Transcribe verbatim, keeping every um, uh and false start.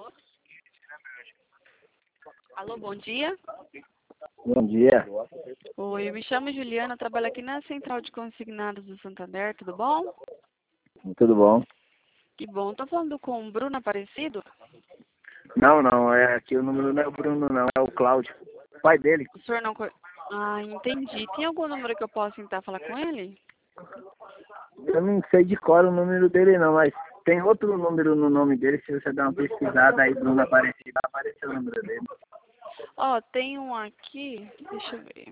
Alô, bom dia. Bom dia. Oi, eu me chamo Juliana, trabalho aqui na Central de Consignados do Santander, tudo bom? Tudo bom? Que bom. Tô falando com o Bruno Aparecido? Não, não, é aqui o número não é o Bruno, não, é o Cláudio. Pai dele. O senhor não... co- Ah, entendi. Tem algum número que eu possa tentar falar com ele? Eu não sei de cor o número dele não, mas tem outro número no nome dele, se você der uma pesquisada aí, Bruno Aparecido, vai aparecer o número dele. Ó, tem um aqui, deixa eu ver.